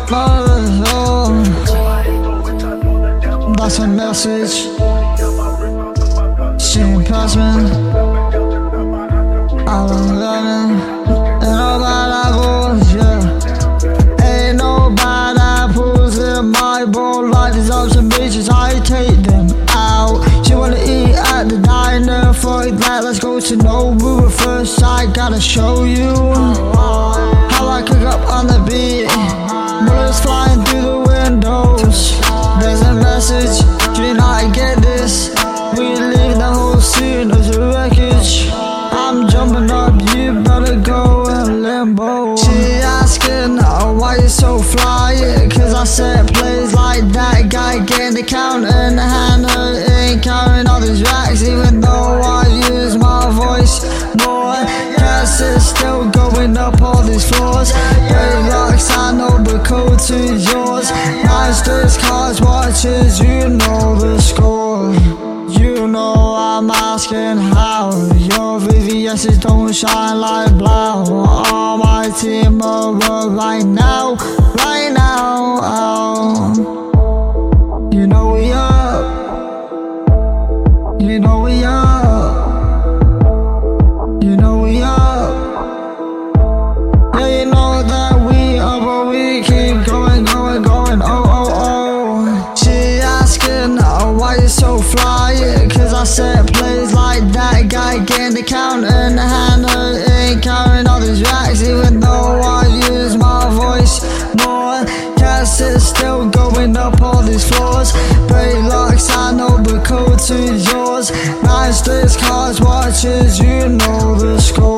That's a message. She passed me. I was running, and nobody pulls, yeah. Ain't nobody pulls in my boat like these ocean beaches. I take them out. She wanna eat at the diner, fuck that. Let's go to Nobu. First I gotta show you how I cook up on the beat. Bullets flying through the windows. There's a message, do you not get this? We leave the whole scene as a wreckage. I'm jumping up, you better go in limbo. She asking, oh, why you so fly? Cause I set plays like that guy getting the count in the hand. Ain't carrying all these racks, even though I use my voice more. Guess it's still going up all these floors. Break locks, I know the code to yours. Nice cars, watches, you know the score. You know I'm asking how your VVS's don't shine like blow. All my team over right now, right now. Oh. You know we up. You know we up. You know we up. Yeah, you know that we up, but we keep going, going, going. Oh, oh, oh. She asking, oh, why you so fly? Cause I set plays like that guy getting the count in the hand. Ain't carrying all these racks, even though I use my voice more. Guess it's still going up all these floors. Break locks, I know the code to yours. Nice cars, watches, you know the score.